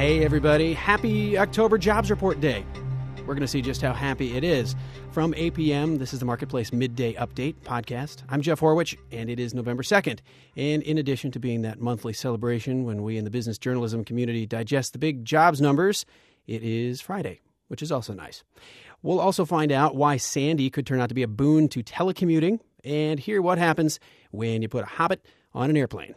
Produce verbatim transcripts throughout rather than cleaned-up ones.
Hey, everybody. Happy October Jobs Report Day. We're going to see just how happy it is. From A P M, this is the Marketplace Midday Update podcast. I'm Jeff Horwich, and it is November second. And in addition to being that monthly celebration when we in the business journalism community digest the big jobs numbers, it is Friday, which is also nice. We'll also find out why Sandy could turn out to be a boon to telecommuting and hear what happens when you put a hobbit on an airplane.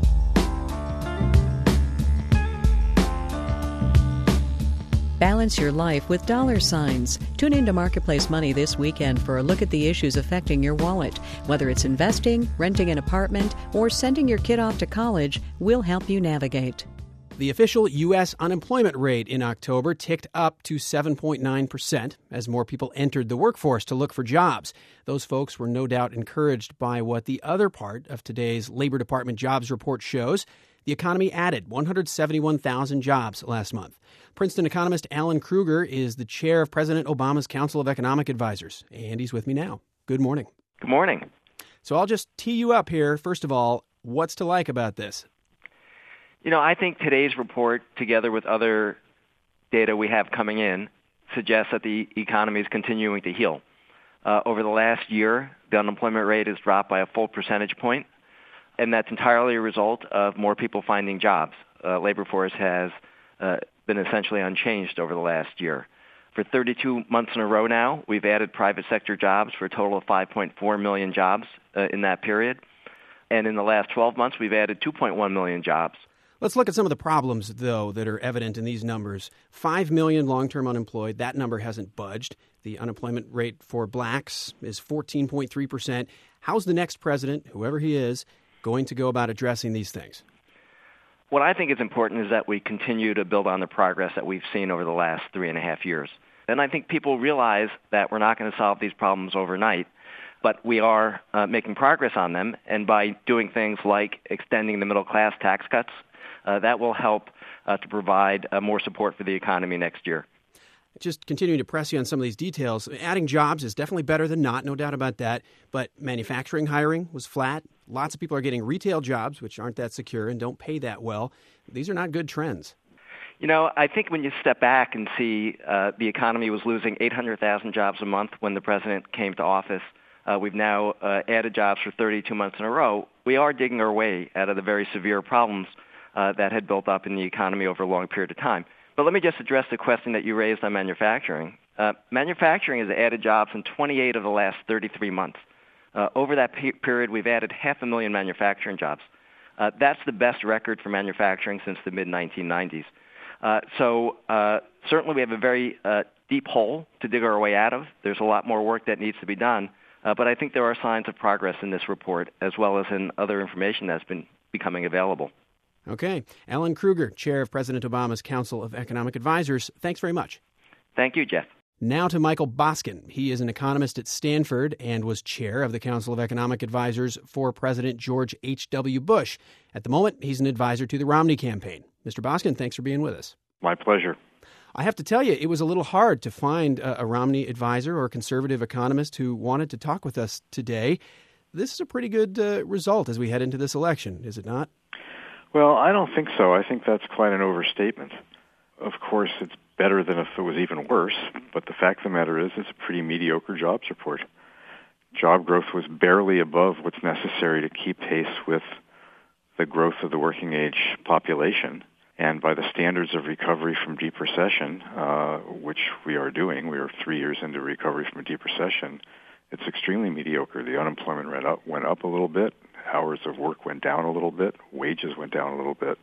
Balance your life with dollar signs. Tune into Marketplace Money this weekend for a look at the issues affecting your wallet. Whether it's investing, renting an apartment, or sending your kid off to college, we'll help you navigate. The official U S unemployment rate in October ticked up to seven point nine percent as more people entered the workforce to look for jobs. Those folks were no doubt encouraged by what the other part of today's Labor Department jobs report shows. The economy added one hundred seventy-one thousand jobs last month. Princeton economist Alan Krueger is the chair of President Obama's Council of Economic Advisors, and he's with me now. Good morning. Good morning. So I'll just tee you up here. First of all, what's to like about this? You know, I think today's report, together with other data we have coming in, suggests that the economy is continuing to heal. Uh, over the last year, the unemployment rate has dropped by a full percentage point, and that's entirely a result of more people finding jobs. Uh, labor force has uh, been essentially unchanged over the last year. For thirty-two months in a row now, we've added private sector jobs for a total of five point four million jobs uh, in that period. And in the last twelve months, we've added two point one million jobs. Let's look at some of the problems, though, that are evident in these numbers. five million long-term unemployed. That number hasn't budged. The unemployment rate for blacks is fourteen point three percent. How's the next president, whoever he is, going to go about addressing these things? What I think is important is that we continue to build on the progress that we've seen over the last three and a half years. And I think people realize that we're not going to solve these problems overnight, but we are uh, making progress on them. And by doing things like extending the middle class tax cuts, uh, that will help uh, to provide uh, more support for the economy next year. Just continuing to press you on some of these details, adding jobs is definitely better than not, no doubt about that. But manufacturing hiring was flat. Lots of people are getting retail jobs, which aren't that secure and don't pay that well. These are not good trends. You know, I think when you step back and see uh, the economy was losing eight hundred thousand jobs a month when the president came to office. Uh, we've now uh, added jobs for thirty-two months in a row. We are digging our way out of the very severe problems uh, that had built up in the economy over a long period of time. But let me just address the question that you raised on manufacturing. Uh, manufacturing has added jobs in twenty-eight of the last thirty-three months. Uh, over that pe- period, we've added half a million manufacturing jobs. Uh, that's the best record for manufacturing since the mid nineteen nineties. Uh, so uh, certainly we have a very uh, deep hole to dig our way out of. There's a lot more work that needs to be done. Uh, but I think there are signs of progress in this report, as well as in other information that's been becoming available. Okay. Alan Krueger, chair of President Obama's Council of Economic Advisors. Thanks very much. Thank you, Jeff. Now to Michael Boskin. He is an economist at Stanford and was chair of the Council of Economic Advisors for President George H W. Bush. At the moment, he's an advisor to the Romney campaign. Mister Boskin, thanks for being with us. My pleasure. I have to tell you, it was a little hard to find a, a Romney advisor or conservative economist who wanted to talk with us today. This is a pretty good uh, result as we head into this election, is it not? Well, I don't think so. I think that's quite an overstatement. Of course, it's better than if it was even worse, but the fact of the matter is it's a pretty mediocre jobs report. Job growth was barely above what's necessary to keep pace with the growth of the working age population. And by the standards of recovery from deep recession, uh, which we are doing, we are three years into recovery from a deep recession, it's extremely mediocre. The unemployment went up, went up a little bit. Hours of work went down a little bit. Wages went down a little bit.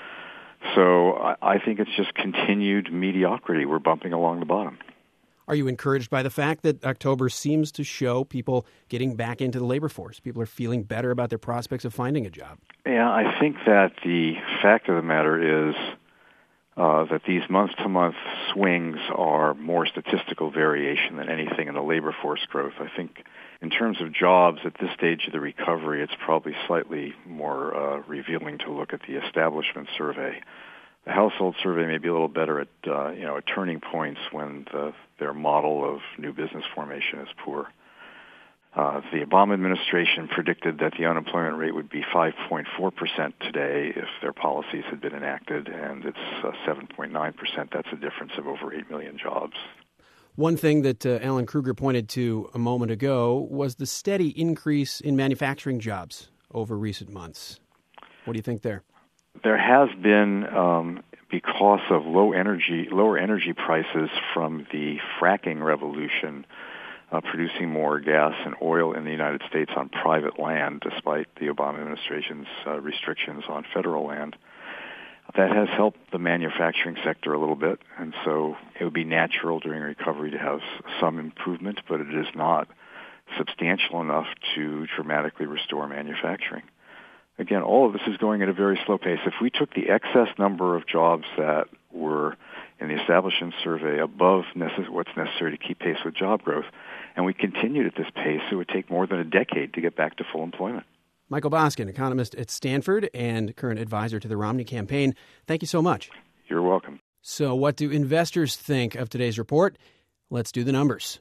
So I, I think it's just continued mediocrity. We're bumping along the bottom. Are you encouraged by the fact that October seems to show people getting back into the labor force? People are feeling better about their prospects of finding a job. Yeah, I think that the fact of the matter is uh, that these month-to-month swings are more statistical variation than anything in the labor force growth. I think in terms of jobs at this stage of the recovery, it's probably slightly more uh, revealing to look at the establishment survey. The household survey may be a little better at uh, you know at turning points when the, their model of new business formation is poor. Uh, the Obama administration predicted that the unemployment rate would be five point four percent today if their policies had been enacted, and it's uh, seven point nine percent. That's a difference of over eight million jobs. One thing that uh, Alan Krueger pointed to a moment ago was the steady increase in manufacturing jobs over recent months. What do you think there? There has been, um, because of low energy, lower energy prices from the fracking revolution, Uh, producing more gas and oil in the United States on private land, despite the Obama administration's uh, restrictions on federal land. That has helped the manufacturing sector a little bit, and so it would be natural during recovery to have some improvement, but it is not substantial enough to dramatically restore manufacturing. Again, all of this is going at a very slow pace. If we took the excess number of jobs that were in the establishment survey above necess- what's necessary to keep pace with job growth, and we continued at this pace, it would take more than a decade to get back to full employment. Michael Boskin, economist at Stanford and current advisor to the Romney campaign. Thank you so much. You're welcome. So what do investors think of today's report? Let's do the numbers.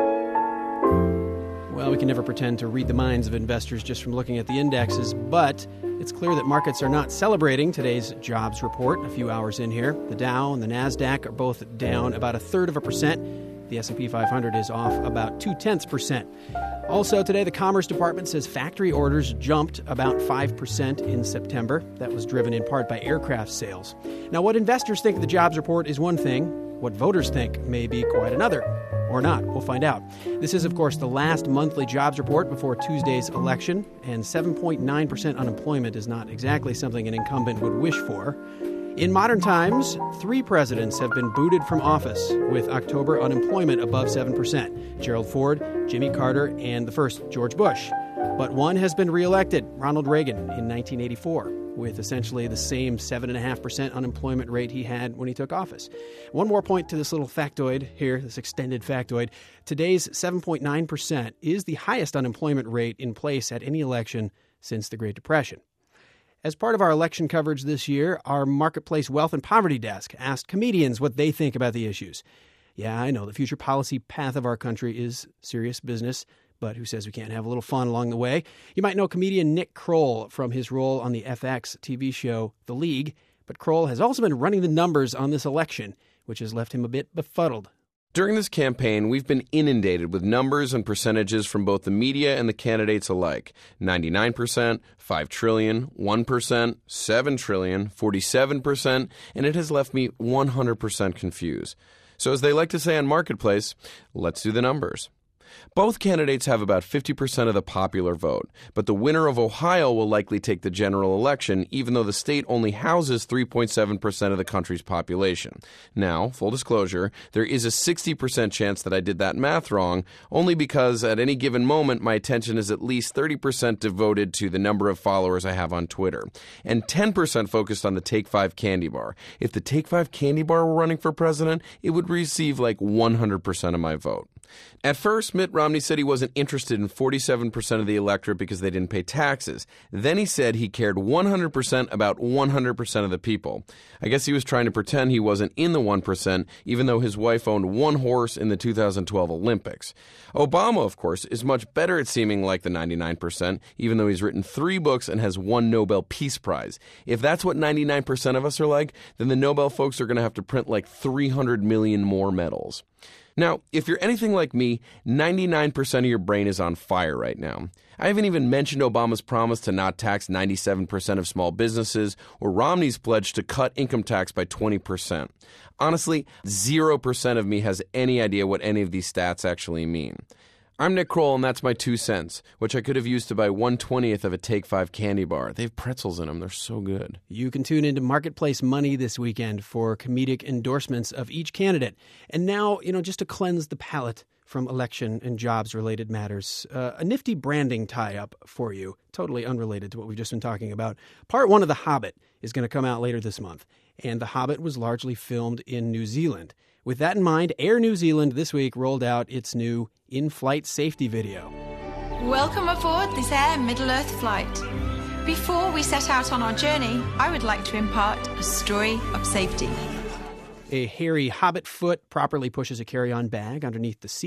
Well, we can never pretend to read the minds of investors just from looking at the indexes, but it's clear that markets are not celebrating today's jobs report a few hours in here. The Dow and the NASDAQ are both down about a third of a percent. The S and P five hundred is off about two-tenths percent. Also today, the Commerce Department says factory orders jumped about five percent in September. That was driven in part by aircraft sales. Now, what investors think of the jobs report is one thing. What voters think may be quite another. Or not. We'll find out. This is, of course, the last monthly jobs report before Tuesday's election, and seven point nine percent unemployment is not exactly something an incumbent would wish for. In modern times, three presidents have been booted from office with October unemployment above seven percent. Gerald Ford, Jimmy Carter, and the first, George Bush. But one has been reelected, Ronald Reagan, in nineteen eighty-four, with essentially the same seven point five percent unemployment rate he had when he took office. One more point to this little factoid here, this extended factoid. Today's seven point nine percent is the highest unemployment rate in place at any election since the Great Depression. As part of our election coverage this year, our Marketplace Wealth and Poverty Desk asked comedians what they think about the issues. Yeah, I know the future policy path of our country is serious business, but who says we can't have a little fun along the way? You might know comedian Nick Kroll from his role on the F X T V show The League, but Kroll has also been running the numbers on this election, which has left him a bit befuddled. During this campaign, we've been inundated with numbers and percentages from both the media and the candidates alike. ninety-nine percent, five trillion dollars, one percent, seven trillion dollars, forty-seven percent, and it has left me one hundred percent confused. So as they like to say on Marketplace, let's do the numbers. Both candidates have about fifty percent of the popular vote, but the winner of Ohio will likely take the general election, even though the state only houses three point seven percent of the country's population. Now, full disclosure, there is a sixty percent chance that I did that math wrong, only because at any given moment my attention is at least thirty percent devoted to the number of followers I have on Twitter, and ten percent focused on the Take Five candy bar. If the Take Five candy bar were running for president, it would receive like one hundred percent of my vote. At first, Mitt Romney said he wasn't interested in forty-seven percent of the electorate because they didn't pay taxes. Then he said he cared one hundred percent about one hundred percent of the people. I guess he was trying to pretend he wasn't in the one percent, even though his wife owned one horse in the two thousand twelve Olympics. Obama, of course, is much better at seeming like the ninety-nine percent, even though he's written three books and has one Nobel Peace Prize. If that's what ninety-nine percent of us are like, then the Nobel folks are going to have to print like three hundred million more medals. Now, if you're anything like me, ninety-nine percent of your brain is on fire right now. I haven't even mentioned Obama's promise to not tax ninety-seven percent of small businesses or Romney's pledge to cut income tax by twenty percent. Honestly, zero percent of me has any idea what any of these stats actually mean. I'm Nick Kroll, and that's my two cents, which I could have used to buy one twentieth of a Take Five candy bar. They have pretzels in them. They're so good. You can tune into Marketplace Money this weekend for comedic endorsements of each candidate. And now, you know, just to cleanse the palate from election and jobs-related matters, uh, a nifty branding tie-up for you, totally unrelated to what we've just been talking about. Part one of The Hobbit is going to come out later this month, and The Hobbit was largely filmed in New Zealand. With that in mind, Air New Zealand this week rolled out its new in-flight safety video. Welcome aboard this Air Middle-earth flight. Before we set out on our journey, I would like to impart a story of safety. A hairy hobbit foot properly pushes a carry-on bag underneath the seat.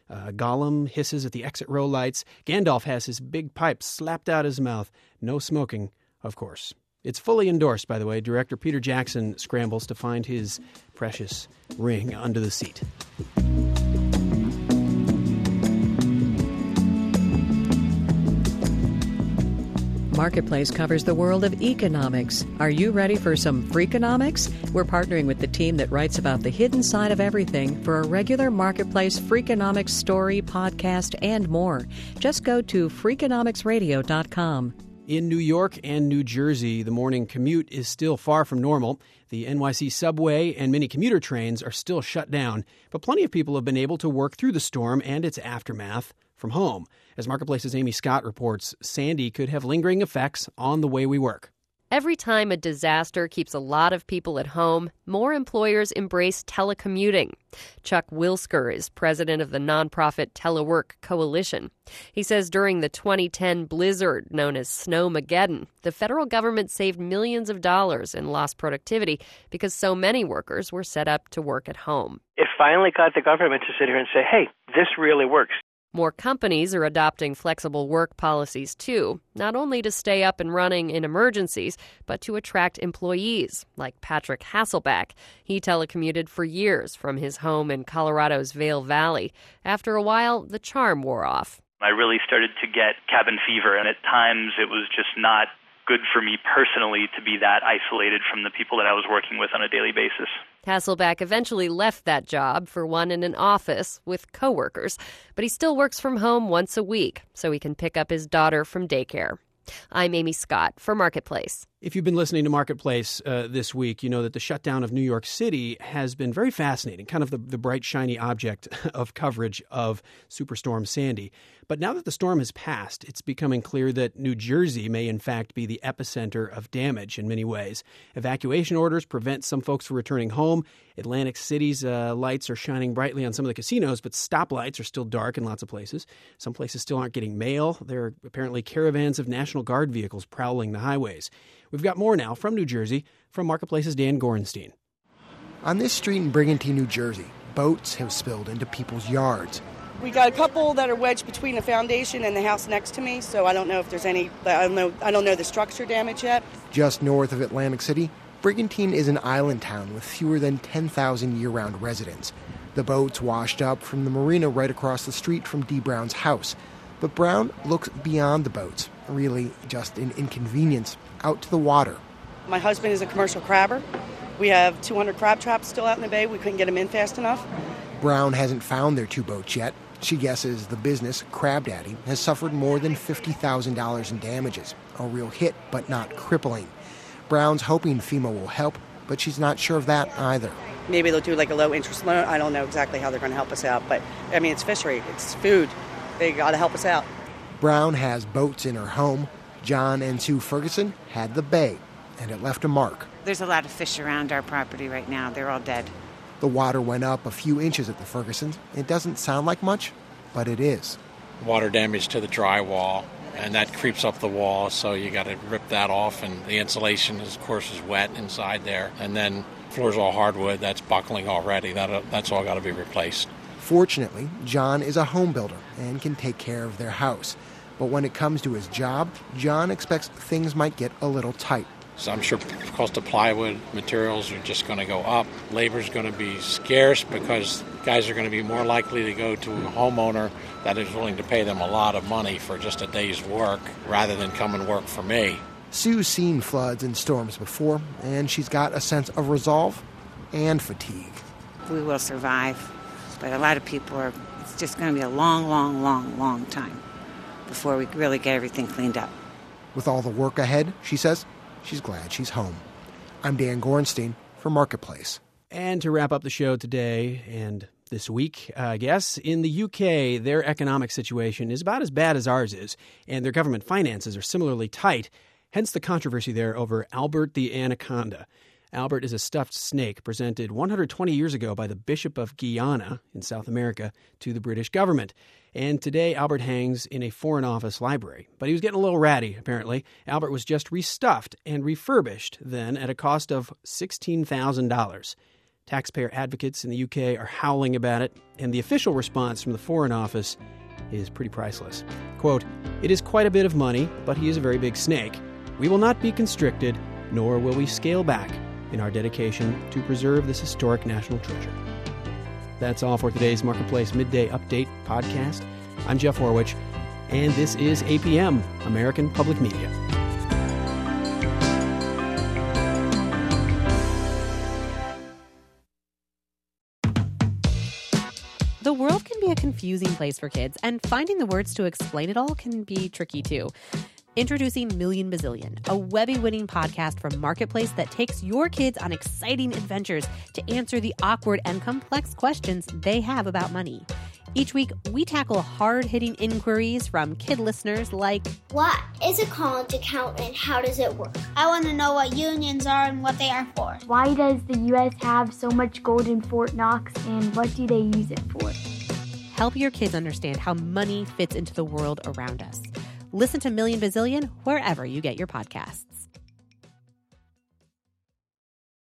Uh, Gollum hisses at the exit row lights. Gandalf has his big pipe slapped out his mouth. No smoking, of course. It's fully endorsed, by the way. Director Peter Jackson scrambles to find his precious ring under the seat. Marketplace covers the world of economics. Are you ready for some Freakonomics? We're partnering with the team that writes about the hidden side of everything for a regular Marketplace Freakonomics story, podcast, and more. Just go to freakonomics radio dot com. In New York and New Jersey, the morning commute is still far from normal. The N Y C subway and many commuter trains are still shut down, but plenty of people have been able to work through the storm and its aftermath from home. As Marketplace's Amy Scott reports, Sandy could have lingering effects on the way we work. Every time a disaster keeps a lot of people at home, more employers embrace telecommuting. Chuck Wilsker is president of the nonprofit Telework Coalition. He says during the twenty ten blizzard known as Snowmageddon, the federal government saved millions of dollars in lost productivity because so many workers were set up to work at home. It finally got the government to sit here and say, hey, this really works. More companies are adopting flexible work policies, too, not only to stay up and running in emergencies, but to attract employees, like Patrick Hasselback. He telecommuted for years from his home in Colorado's Vail Valley. After a while, the charm wore off. I really started to get cabin fever, and at times it was just not good for me personally to be that isolated from the people that I was working with on a daily basis. Hasselback eventually left that job for one in an office with coworkers, but he still works from home once a week so he can pick up his daughter from daycare. I'm Amy Scott for Marketplace. If you've been listening to Marketplace uh, this week, you know that the shutdown of New York City has been very fascinating, kind of the, the bright, shiny object of coverage of Superstorm Sandy. But now that the storm has passed, it's becoming clear that New Jersey may in fact be the epicenter of damage in many ways. Evacuation orders prevent some folks from returning home. Atlantic City's uh, lights are shining brightly on some of the casinos, but stoplights are still dark in lots of places. Some places still aren't getting mail. There are apparently caravans of National Guard vehicles prowling the highways. We've got more now from New Jersey, from Marketplace's Dan Gorenstein. On this street in Brigantine, New Jersey, boats have spilled into people's yards. We got a couple that are wedged between the foundation and the house next to me, so I don't know if there's any, I don't know, I don't know the structure damage yet. Just north of Atlantic City, Brigantine is an island town with fewer than ten thousand year-round residents. The boats washed up from the marina right across the street from Dee Brown's house. But Brown looks beyond the boats, really just an inconvenience, out to the water. My husband is a commercial crabber. We have two hundred crab traps still out in the bay. We couldn't get them in fast enough. Brown hasn't found their two boats yet. She guesses the business, Crab Daddy, has suffered more than fifty thousand dollars in damages. A real hit, but not crippling. Brown's hoping FEMA will help, but she's not sure of that either. Maybe they'll do like a low-interest loan. I don't know exactly how they're going to help us out. But, I mean, it's fishery. It's food. They got to help us out. Brown has boats in her home. John and Sue Ferguson had the bay, and it left a mark. There's a lot of fish around our property right now. They're all dead. The water went up a few inches at the Fergusons. It doesn't sound like much, but it is. Water damage to the drywall, and that creeps up the wall, so you got to rip that off, and the insulation, of course, is wet inside there. And then floor's all hardwood. That's buckling already. That, that's all got to be replaced. Fortunately, John is a home builder and can take care of their house. But when it comes to his job, John expects things might get a little tight. So I'm sure the cost of plywood materials are just going to go up. Labor's going to be scarce because guys are going to be more likely to go to a homeowner that is willing to pay them a lot of money for just a day's work rather than come and work for me. Sue's seen floods and storms before, and she's got a sense of resolve and fatigue. We will survive, but a lot of people are, it's just going to be a long, long, long, long time before we really get everything cleaned up. With all the work ahead, she says, she's glad she's home. I'm Dan Gorenstein for Marketplace. And to wrap up the show today and this week, uh, I guess, in the U K, their economic situation is about as bad as ours is, and their government finances are similarly tight, hence the controversy there over Albert the Anaconda. Albert is a stuffed snake presented one hundred twenty years ago by the Bishop of Guyana in South America to the British government. And today, Albert hangs in a Foreign Office library. But he was getting a little ratty, apparently. Albert was just restuffed and refurbished then at a cost of sixteen thousand dollars. Taxpayer advocates in the U K are howling about it, and the official response from the Foreign Office is pretty priceless. Quote, "It is quite a bit of money, but he is a very big snake. We will not be constricted, nor will we scale back in our dedication to preserve this historic national treasure." That's all for today's Marketplace Midday Update podcast. I'm Jeff Horwich, and this is A P M, American Public Media. The world can be a confusing place for kids, and finding the words to explain it all can be tricky too. Introducing Million Bazillion, a Webby-winning podcast from Marketplace that takes your kids on exciting adventures to answer the awkward and complex questions they have about money. Each week, we tackle hard-hitting inquiries from kid listeners like, what is a college account and how does it work? I want to know what unions are and what they are for. Why does the U S have so much gold in Fort Knox, and what do they use it for? Help your kids understand how money fits into the world around us. Listen to Million Bazillion wherever you get your podcasts.